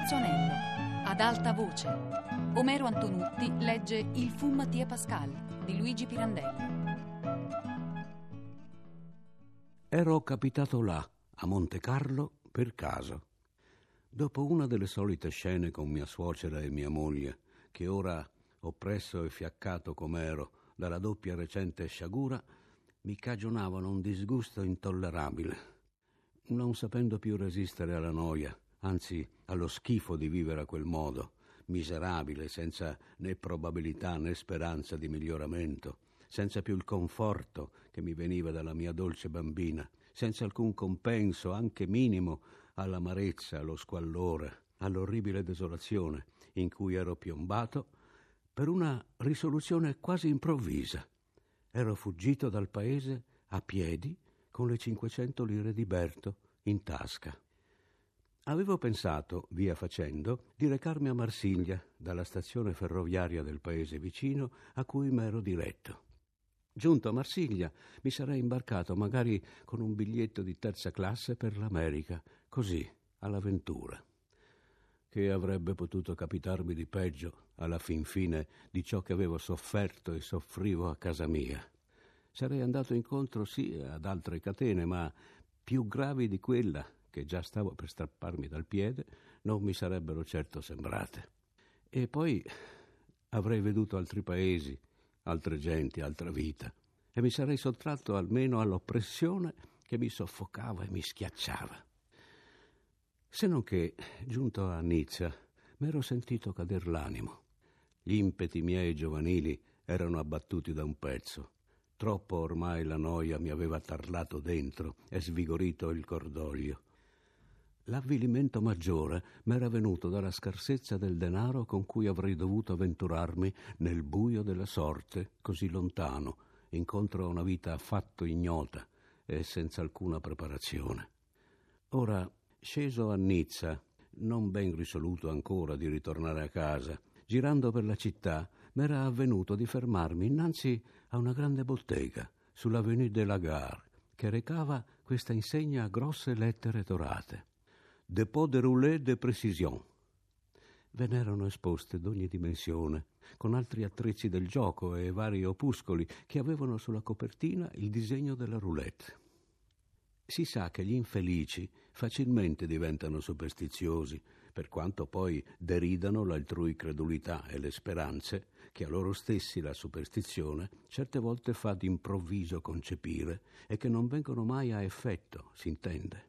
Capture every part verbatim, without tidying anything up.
Scarzonello. Ad alta voce. Omero Antonutti legge Il Fu Mattia Pascal di Luigi Pirandello. Ero capitato là, a Monte Carlo, per caso. Dopo una delle solite scene con mia suocera e mia moglie, che ora, oppresso e fiaccato com'ero dalla doppia recente sciagura, mi cagionavano un disgusto intollerabile. Non sapendo più resistere alla noia, anzi allo schifo di vivere a quel modo, miserabile, senza né probabilità né speranza di miglioramento, senza più il conforto che mi veniva dalla mia dolce bambina, senza alcun compenso, anche minimo, all'amarezza, allo squallore, all'orribile desolazione in cui ero piombato, per una risoluzione quasi improvvisa. Ero fuggito dal paese a piedi con le cinquecento lire di Berto in tasca. Avevo pensato, via facendo, di recarmi a Marsiglia, dalla stazione ferroviaria del paese vicino a cui m'ero diretto. Giunto a Marsiglia mi sarei imbarcato magari con un biglietto di terza classe per l'America, così, all'avventura. Che avrebbe potuto capitarmi di peggio, alla fin fine, di ciò che avevo sofferto e soffrivo a casa mia? Sarei andato incontro sì ad altre catene, ma più gravi di quella che già stavo per strapparmi dal piede non mi sarebbero certo sembrate. E poi avrei veduto altri paesi, altre genti, altra vita, e mi sarei sottratto almeno all'oppressione che mi soffocava e mi schiacciava. Se non che, giunto a Nizza, m'ero sentito cader l'animo. Gli impeti miei giovanili erano abbattuti da un pezzo. Troppo ormai la noia mi aveva tarlato dentro e svigorito il cordoglio. L'avvilimento maggiore m'era venuto dalla scarsezza del denaro con cui avrei dovuto avventurarmi nel buio della sorte, così lontano, incontro a una vita affatto ignota e senza alcuna preparazione. Ora, sceso a Nizza, non ben risoluto ancora di ritornare a casa, girando per la città, m'era avvenuto di fermarmi innanzi a una grande bottega sull'Avenue de la Gare, che recava questa insegna a grosse lettere dorate: Dépôt de roulé de précision. Ve n'erano esposte d'ogni dimensione, con altri attrezzi del gioco e vari opuscoli che avevano sulla copertina il disegno della roulette. Si sa che gli infelici facilmente diventano superstiziosi, per quanto poi deridano l'altrui credulità e le speranze che a loro stessi la superstizione certe volte fa d'improvviso concepire e che non vengono mai a effetto, s'intende.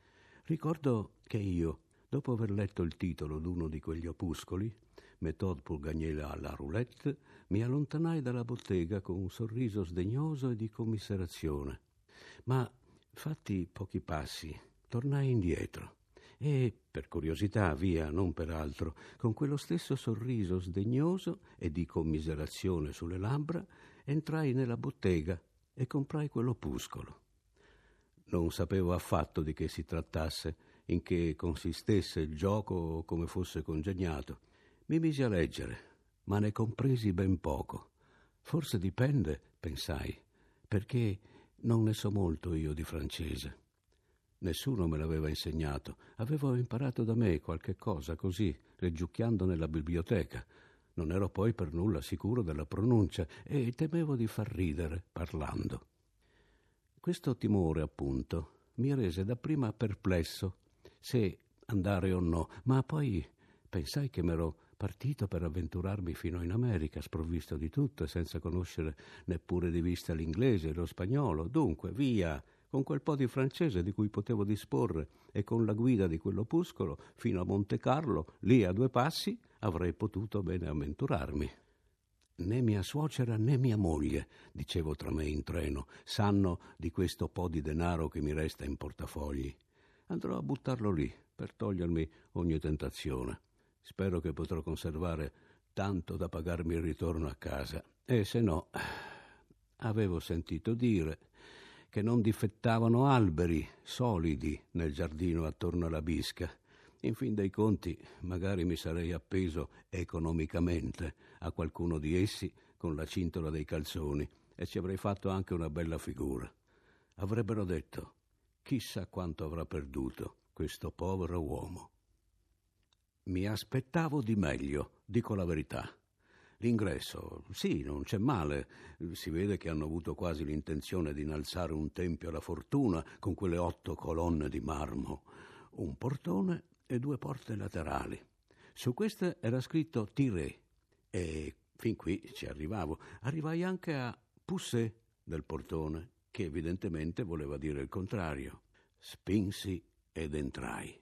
Ricordo che io, dopo aver letto il titolo d'uno di quegli opuscoli, Méthode pour gagner la, la roulette, mi allontanai dalla bottega con un sorriso sdegnoso e di commiserazione. Ma fatti pochi passi, tornai indietro e, per curiosità via, non per altro, con quello stesso sorriso sdegnoso e di commiserazione sulle labbra, entrai nella bottega e comprai quell'opuscolo. Non sapevo affatto di che si trattasse, in che consistesse il gioco o come fosse congegnato. Mi misi a leggere, ma ne compresi ben poco. Forse dipende, pensai, perché non ne so molto io di francese. Nessuno me l'aveva insegnato. Avevo imparato da me qualche cosa così, leggiucchiando nella biblioteca. Non ero poi per nulla sicuro della pronuncia e temevo di far ridere parlando. Questo timore, appunto, mi rese dapprima perplesso se andare o no, ma poi pensai che m'ero partito per avventurarmi fino in America, sprovvisto di tutto e senza conoscere neppure di vista l'inglese e lo spagnolo. Dunque, via, con quel po' di francese di cui potevo disporre e con la guida di quell'opuscolo fino a Monte Carlo, lì a due passi, avrei potuto bene avventurarmi. Né mia suocera né mia moglie, dicevo tra me in treno, sanno di questo po' di denaro che mi resta in portafogli. Andrò a buttarlo lì per togliermi ogni tentazione. Spero che potrò conservare tanto da pagarmi il ritorno a casa. E se no, avevo sentito dire che non difettavano alberi solidi nel giardino attorno alla bisca. In fin dei conti, magari mi sarei appeso economicamente a qualcuno di essi con la cintola dei calzoni e ci avrei fatto anche una bella figura. Avrebbero detto: chissà quanto avrà perduto questo povero uomo. Mi aspettavo di meglio, dico la verità. L'ingresso, sì, non c'è male. Si vede che hanno avuto quasi l'intenzione di innalzare un tempio alla fortuna con quelle otto colonne di marmo, un portone e due porte laterali. Su queste era scritto Tiré e fin qui ci arrivavo. Arrivai anche a Poussé del portone, che evidentemente voleva dire il contrario. Spinsi ed entrai.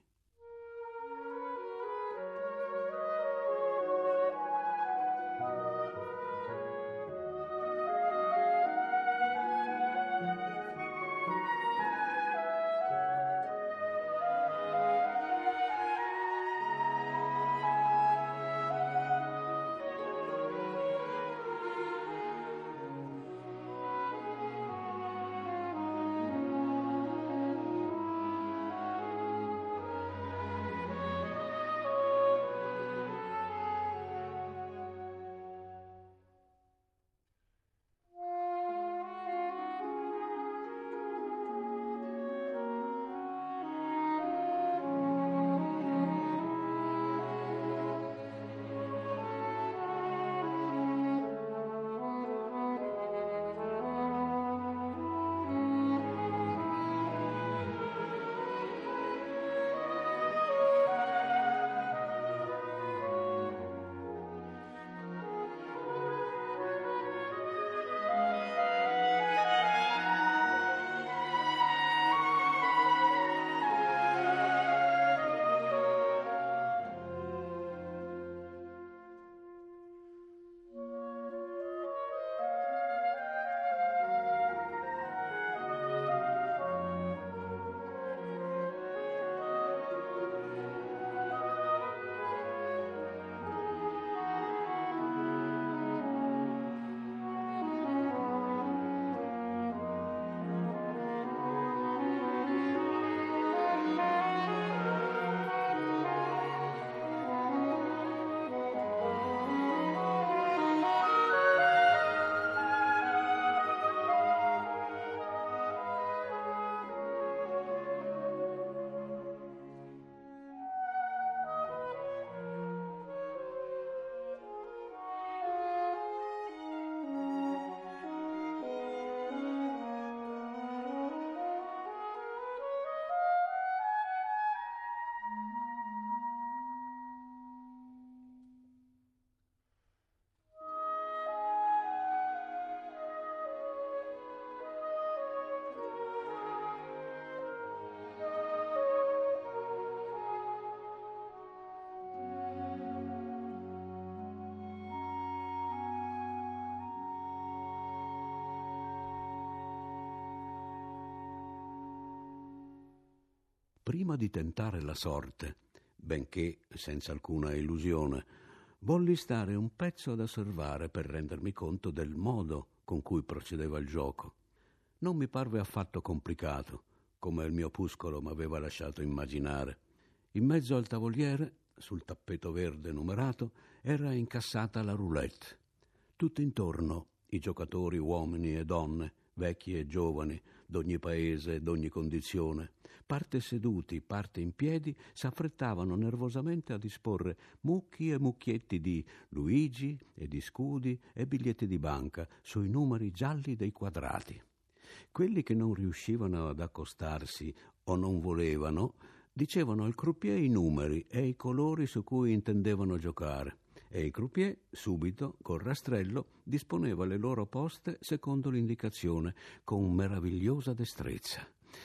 Prima di tentare la sorte, benché senza alcuna illusione, volli stare un pezzo ad osservare per rendermi conto del modo con cui procedeva il gioco. Non mi parve affatto complicato, come il mio opuscolo m'aveva lasciato immaginare. In mezzo al tavoliere, sul tappeto verde numerato, era incassata la roulette. Tutto intorno i giocatori uomini e donne, vecchi e giovani, d'ogni paese e d'ogni condizione, parte seduti, parte in piedi, s'affrettavano nervosamente a disporre mucchi e mucchietti di Luigi e di scudi e biglietti di banca sui numeri gialli dei quadrati. Quelli che non riuscivano ad accostarsi o non volevano dicevano al croupier i numeri e i colori su cui intendevano giocare, e il croupier subito col rastrello disponeva le loro poste secondo l'indicazione con meravigliosa destrezza.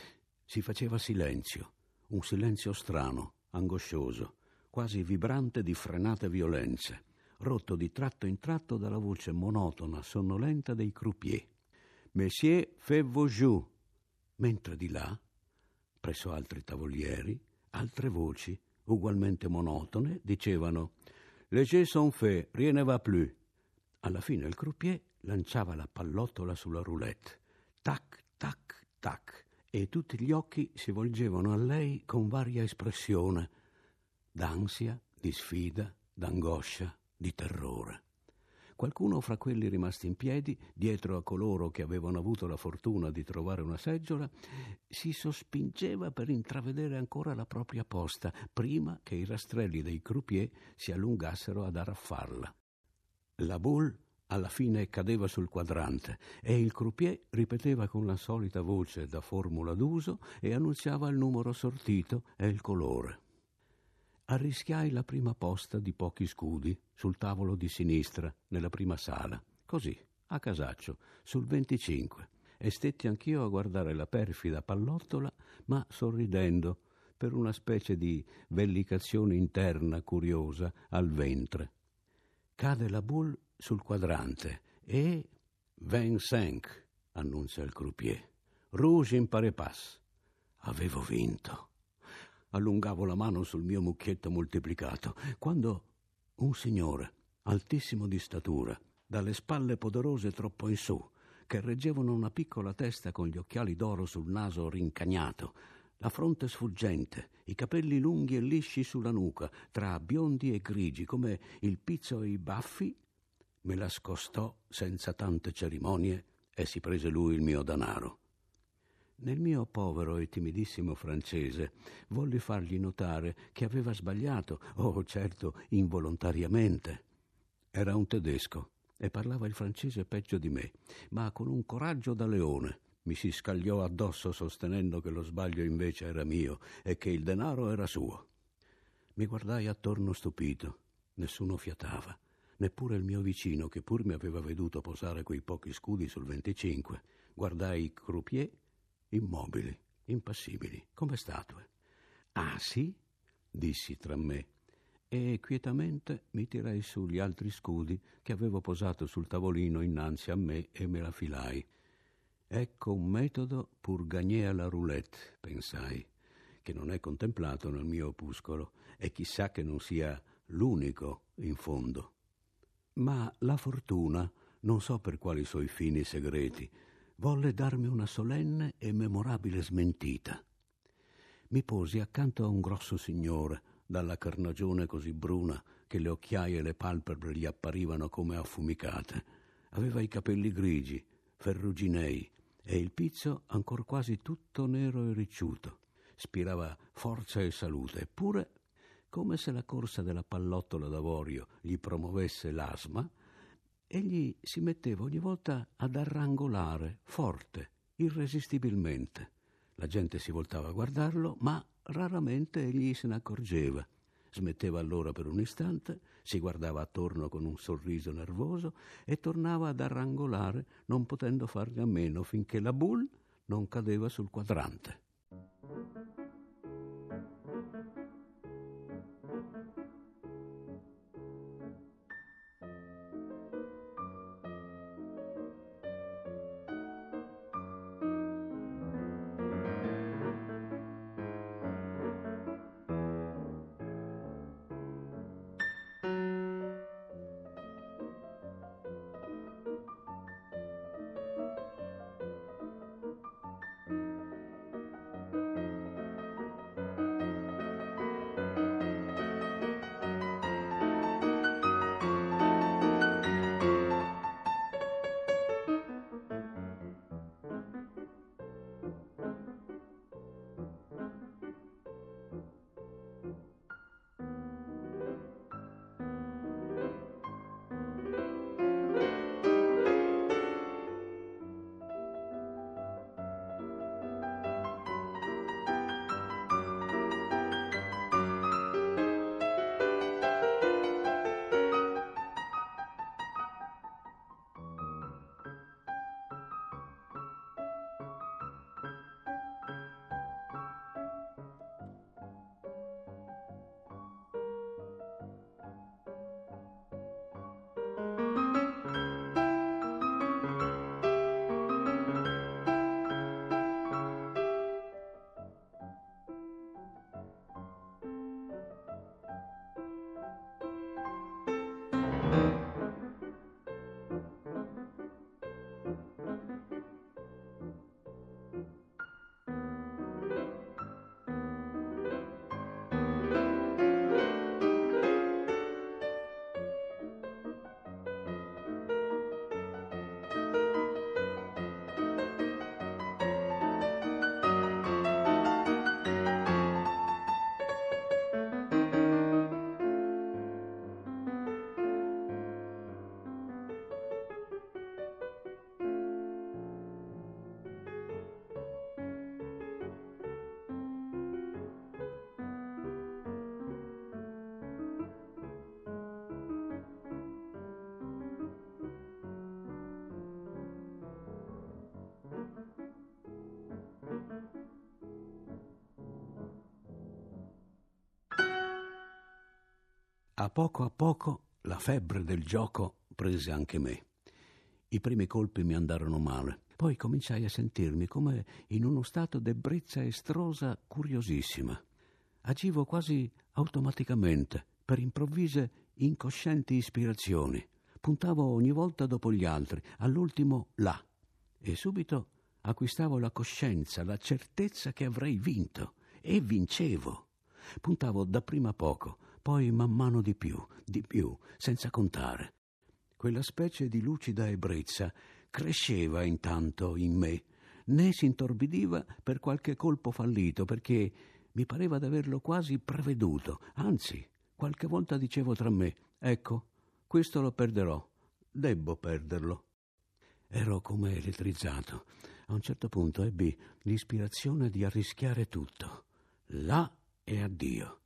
Si faceva silenzio, un silenzio strano, angoscioso, quasi vibrante di frenate violenze, rotto di tratto in tratto dalla voce monotona, sonnolenta dei croupier. Monsieur, faites-vous jeu. Mentre di là, presso altri tavolieri, altre voci, ugualmente monotone, dicevano «Les jeux sont faits, rien ne va plus». Alla fine il croupier lanciava la pallottola sulla roulette. Tac, tac, tac. E tutti gli occhi si volgevano a lei con varia espressione, d'ansia, di sfida, d'angoscia, di terrore. Qualcuno fra quelli rimasti in piedi, dietro a coloro che avevano avuto la fortuna di trovare una seggiola, si sospingeva per intravedere ancora la propria posta, prima che i rastrelli dei croupier si allungassero ad arraffarla. La boule alla fine cadeva sul quadrante e il croupier ripeteva con la solita voce da formula d'uso e annunziava il numero sortito e il colore. Arrischiai la prima posta di pochi scudi sul tavolo di sinistra, nella prima sala, così, a casaccio, sul venticinque, e stetti anch'io a guardare la perfida pallottola, ma sorridendo per una specie di vellicazione interna curiosa al ventre. Cade la boule sul quadrante e vingt-cinq, annuncia il croupier. Rouge in pari pass. Avevo vinto. Allungavo la mano sul mio mucchietto moltiplicato, quando un signore, altissimo di statura, dalle spalle poderose troppo in su, che reggevano una piccola testa con gli occhiali d'oro sul naso rincagnato, la fronte sfuggente, i capelli lunghi e lisci sulla nuca, tra biondi e grigi come il pizzo e i baffi, me la scostò senza tante cerimonie e si prese lui il mio danaro. Nel mio povero e timidissimo francese volli fargli notare che aveva sbagliato, oh certo involontariamente. Era un tedesco e parlava il francese peggio di me, ma con un coraggio da leone mi si scagliò addosso sostenendo che lo sbaglio invece era mio e che il denaro era suo. Mi guardai attorno stupito, nessuno fiatava, neppure il mio vicino che pur mi aveva veduto posare quei pochi scudi sul venticinque. Guardai i croupier immobili, impassibili, come statue. «Ah, sì?» dissi tra me, e quietamente mi tirai su gli altri scudi che avevo posato sul tavolino innanzi a me e me la filai. Ecco un metodo pour gagner à la roulette, pensai, che non è contemplato nel mio opuscolo e chissà che non sia l'unico in fondo. Ma la fortuna, non so per quali suoi fini segreti, volle darmi una solenne e memorabile smentita. Mi posi accanto a un grosso signore, dalla carnagione così bruna che le occhiaie e le palpebre gli apparivano come affumicate. Aveva i capelli grigi, ferruginei, e il pizzo ancor quasi tutto nero e ricciuto. Spirava forza e salute, eppure, come se la corsa della pallottola d'avorio gli promuovesse l'asma, egli si metteva ogni volta ad arrangolare, forte, irresistibilmente. La gente si voltava a guardarlo, ma raramente egli se ne accorgeva. Smetteva allora per un istante, si guardava attorno con un sorriso nervoso e tornava ad arrangolare, non potendo farne a meno finché la boule non cadeva sul quadrante. A poco a poco la febbre del gioco prese anche me. I primi colpi mi andarono male, poi cominciai a sentirmi come in uno stato d'ebbrezza estrosa curiosissima. Agivo quasi automaticamente, per improvvise, incoscienti ispirazioni. Puntavo ogni volta dopo gli altri, all'ultimo là, e subito acquistavo la coscienza, la certezza che avrei vinto, e vincevo. Puntavo dapprima poco, poi man mano di più, di più, senza contare. Quella specie di lucida ebbrezza cresceva intanto in me, né si intorbidiva per qualche colpo fallito, perché mi pareva d'averlo quasi preveduto. Anzi, qualche volta dicevo tra me: ecco, questo lo perderò, debbo perderlo. Ero come elettrizzato. A un certo punto ebbi l'ispirazione di arrischiare tutto. Là e addio.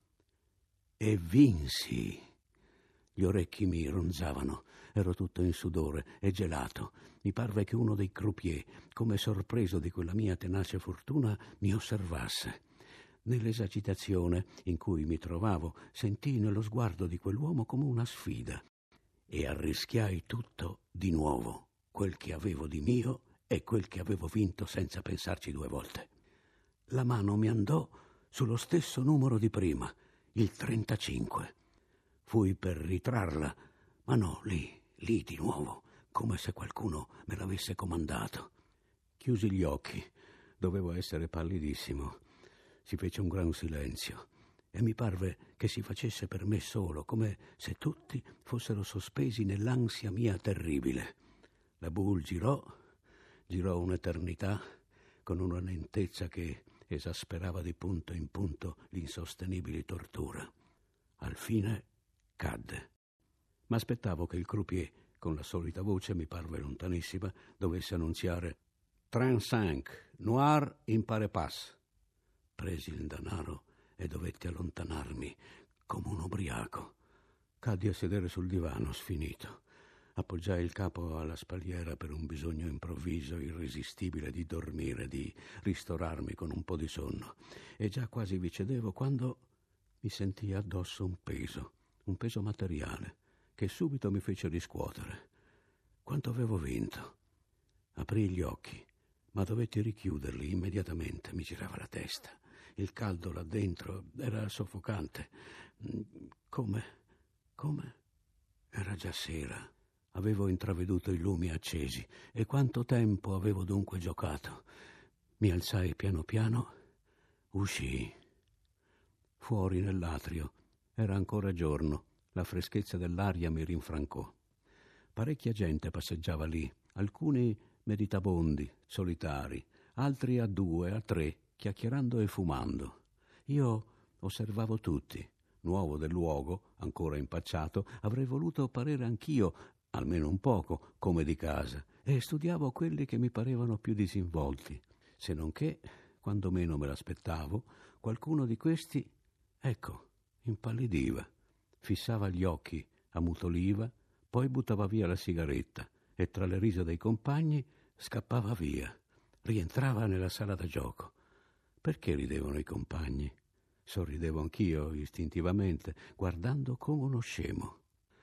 E vinsi. Gli orecchi mi ronzavano, ero tutto in sudore e gelato. Mi parve che uno dei croupier, come sorpreso di quella mia tenace fortuna, mi osservasse. Nell'esagitazione in cui mi trovavo, sentii nello sguardo di quell'uomo come una sfida e arrischiai tutto di nuovo, quel che avevo di mio e quel che avevo vinto senza pensarci due volte. La mano mi andò sullo stesso numero di prima, il trentacinque. Fui per ritrarla, ma no, lì, lì di nuovo, come se qualcuno me l'avesse comandato. Chiusi gli occhi, dovevo essere pallidissimo. Si fece un gran silenzio e mi parve che si facesse per me solo, come se tutti fossero sospesi nell'ansia mia terribile. La boule girò, girò un'eternità con una lentezza che esasperava di punto in punto l'insostenibile tortura. Al fine cadde. Ma aspettavo che il croupier, con la solita voce, mi parve lontanissima, dovesse annunziare «trentacinque, noir impare pas». Presi il denaro e dovetti allontanarmi come un ubriaco. Caddi a sedere sul divano, sfinito. Appoggiai il capo alla spalliera per un bisogno improvviso, irresistibile di dormire, di ristorarmi con un po' di sonno. E già quasi vi cedevo quando mi sentii addosso un peso, un peso materiale, che subito mi fece riscuotere. Quanto avevo vinto? Aprii gli occhi, ma dovetti richiuderli immediatamente. Mi girava la testa. Il caldo là dentro era soffocante. Come? Come? Era già sera. Avevo intraveduto i lumi accesi. E quanto tempo avevo dunque giocato? Mi alzai piano piano, uscii. Fuori nell'atrio era ancora giorno. La freschezza dell'aria mi rinfrancò. Parecchia gente passeggiava lì, alcuni meditabondi, solitari, altri a due, a tre, chiacchierando e fumando. Io osservavo tutti. Nuovo del luogo, ancora impacciato, avrei voluto parere anch'io, almeno un poco, come di casa, e studiavo quelli che mi parevano più disinvolti, se non che, quando meno me l'aspettavo, qualcuno di questi, ecco, impallidiva, fissava gli occhi, ammutoliva, poi buttava via la sigaretta e tra le risa dei compagni scappava via, rientrava nella sala da gioco. Perché ridevano i compagni? Sorridevo anch'io istintivamente, guardando come uno scemo.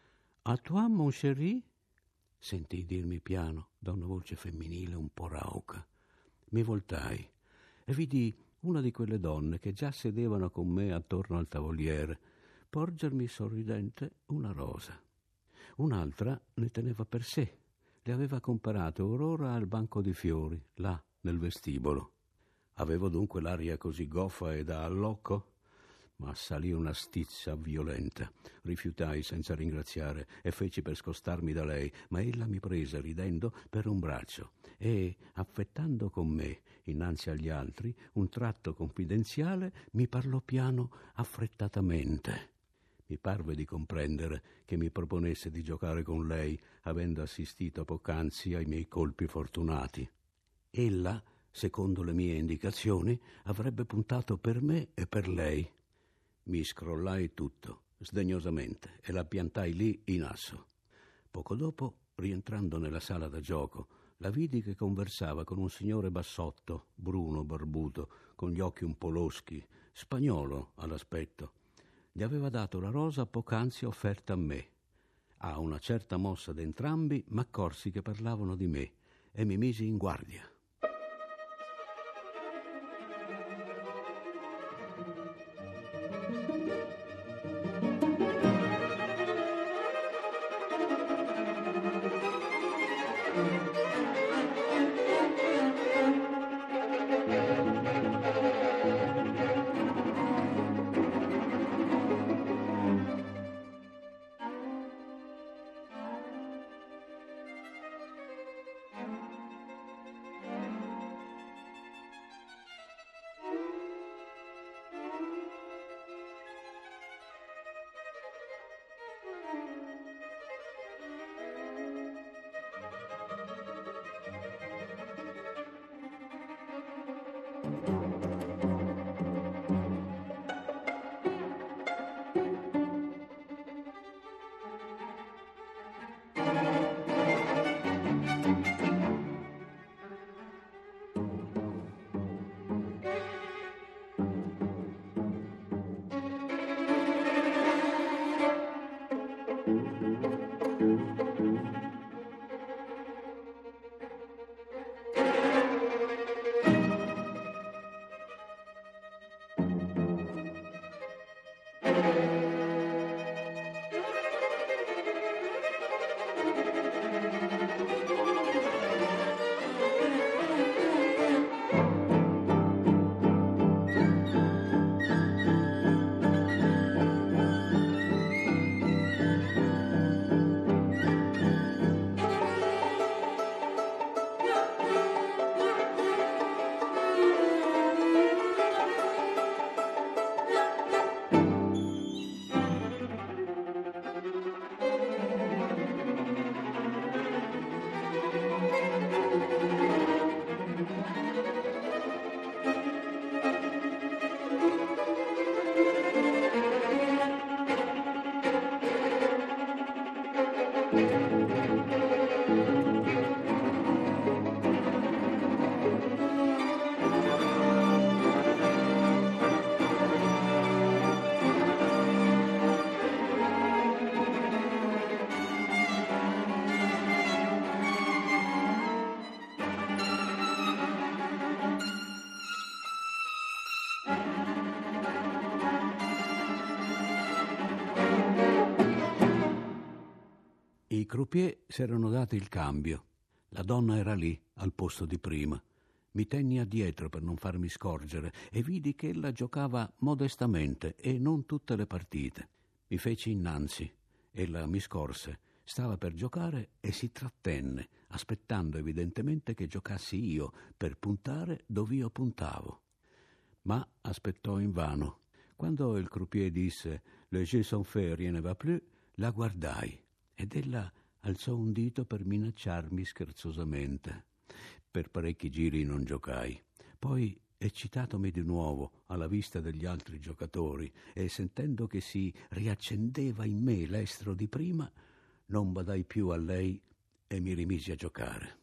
«A toi, mon chéri?» sentii dirmi piano da una voce femminile un po' rauca. Mi voltai e vidi una di quelle donne che già sedevano con me attorno al tavoliere porgermi sorridente una rosa. Un'altra ne teneva per sé. Le aveva comperate or ora al banco di fiori, là, nel vestibolo. Avevo dunque l'aria così goffa e da allocco? Ma salì una stizza violenta. Rifiutai senza ringraziare e feci per scostarmi da lei, ma ella mi prese ridendo per un braccio e, affettando con me, innanzi agli altri, un tratto confidenziale, mi parlò piano affrettatamente. Mi parve di comprendere che mi proponesse di giocare con lei, avendo assistito poc'anzi ai miei colpi fortunati. Ella, secondo le mie indicazioni, avrebbe puntato per me e per lei. Mi scrollai tutto, sdegnosamente, e la piantai lì in asso. Poco dopo, rientrando nella sala da gioco, la vidi che conversava con un signore bassotto, bruno, barbuto, con gli occhi un po' loschi, spagnolo all'aspetto. gli aveva dato la rosa poc'anzi offerta a me. A una certa mossa d'entrambi m'accorsi che parlavano di me e mi misi in guardia. I croupier s'erano dati il cambio. La donna era lì, al posto di prima. Mi tenni addietro per non farmi scorgere e vidi che ella giocava modestamente e non tutte le partite. Mi feci innanzi. Ella mi scorse. Stava per giocare e si trattenne, aspettando evidentemente che giocassi io per puntare dove io puntavo. Ma aspettò invano. Quando il croupier disse «Le jeux sont faits, rien ne va plus», la guardai. Ed ella alzò un dito per minacciarmi scherzosamente. Per parecchi giri non giocai. Poi, eccitatomi di nuovo alla vista degli altri giocatori e sentendo che si riaccendeva in me l'estro di prima, non badai più a lei e mi rimisi a giocare.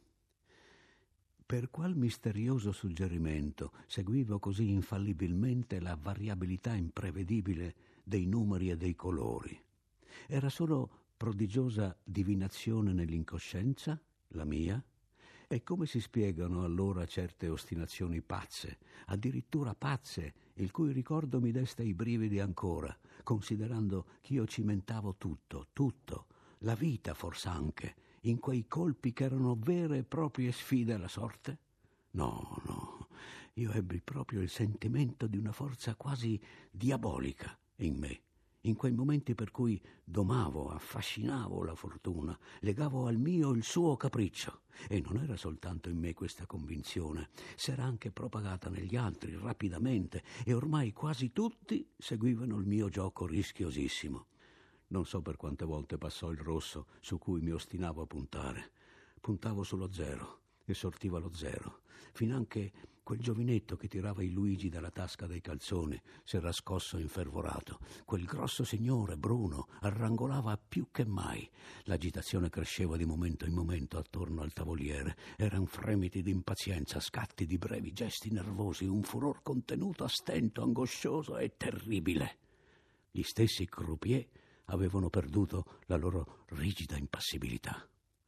Per qual misterioso suggerimento seguivo così infallibilmente la variabilità imprevedibile dei numeri e dei colori? Era solo prodigiosa divinazione nell'incoscienza, la mia? E come si spiegano allora certe ostinazioni pazze, addirittura pazze, il cui ricordo mi desta i brividi ancora, considerando ch'io cimentavo tutto, tutto, la vita fors'anche, in quei colpi che erano vere e proprie sfide alla sorte? No, no, io ebbi proprio il sentimento di una forza quasi diabolica in me, in quei momenti per cui domavo, affascinavo la fortuna, legavo al mio il suo capriccio. E non era soltanto in me questa convinzione, s'era anche propagata negli altri rapidamente e ormai quasi tutti seguivano il mio gioco rischiosissimo. Non so per quante volte passò il rosso su cui mi ostinavo a puntare. Puntavo sullo zero e sortiva lo zero, finanche quel giovinetto che tirava i Luigi dalla tasca dei calzoni s'era scosso infervorato. Quel grosso signore bruno arrangolava più che mai. L'agitazione cresceva di momento in momento attorno al tavoliere. Eran fremiti di impazienza, scatti di brevi gesti nervosi, un furor contenuto a stento, angoscioso e terribile. Gli stessi croupier avevano perduto la loro rigida impassibilità.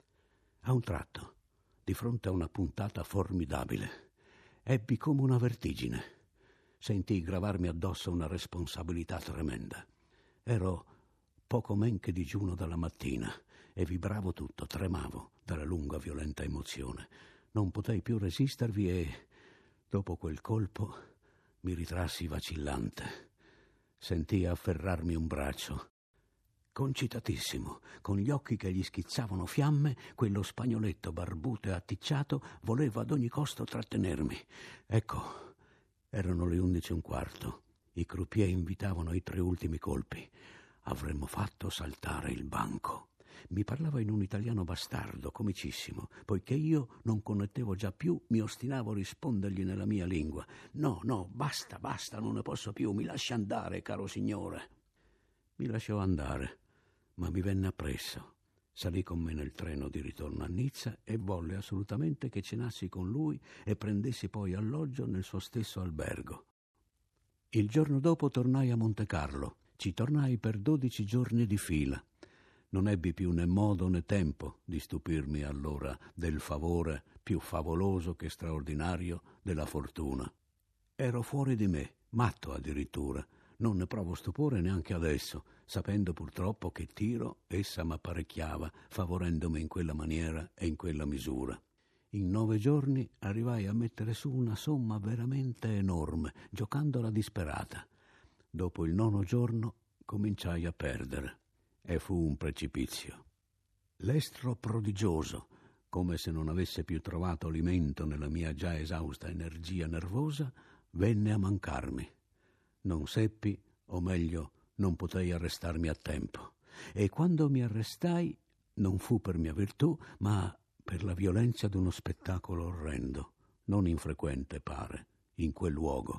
A un tratto, di fronte a una puntata formidabile, ebbi come una vertigine. Sentii gravarmi addosso una responsabilità tremenda. Ero poco men che digiuno dalla mattina e vibravo tutto, tremavo dalla lunga violenta emozione. Non potei più resistervi e, dopo quel colpo, mi ritrassi vacillante. Sentii afferrarmi un braccio. Concitatissimo, con gli occhi che gli schizzavano fiamme, quello spagnoletto barbuto e atticciato voleva ad ogni costo trattenermi. Ecco, erano le undici e un quarto. I croupier invitavano ai tre ultimi colpi. Avremmo fatto saltare il banco. Mi parlava in un italiano bastardo, comicissimo. Poiché io non connettevo già più, mi ostinavo a rispondergli nella mia lingua. No, no, basta, basta, non ne posso più, mi lasci andare, caro signore. Mi lasciò andare, ma mi venne appresso. Salì con me nel treno di ritorno a Nizza e volle assolutamente che cenassi con lui e prendessi poi alloggio nel suo stesso albergo. Il giorno dopo tornai a Montecarlo. Ci tornai per dodici giorni di fila. Non ebbi più né modo né tempo di stupirmi allora del favore più favoloso che straordinario della fortuna. Ero fuori di me, matto addirittura. Non ne provo stupore neanche adesso, sapendo purtroppo che tiro essa m'apparecchiava, favorendomi in quella maniera e in quella misura. In nove giorni arrivai a mettere su una somma veramente enorme, giocandola disperata. Dopo il nono giorno cominciai a perdere e fu un precipizio. L'estro prodigioso, come se non avesse più trovato alimento nella mia già esausta energia nervosa, venne a mancarmi. Non seppi, o meglio, non potei arrestarmi a tempo. E quando mi arrestai, non fu per mia virtù, ma per la violenza d'uno spettacolo orrendo, non infrequente, pare, in quel luogo.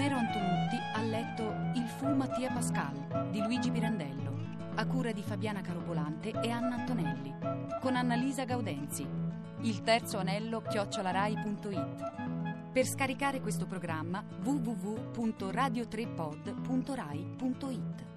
Omero Antonutti ha letto Il fu Mattia Pascal di Luigi Pirandello, a cura di Fabiana Carobolante e Anna Antonelli, con Annalisa Gaudenzi. Il terzo anello chiocciolarai punto it. Per scaricare questo programma w w w punto radio tre pod punto rai punto it.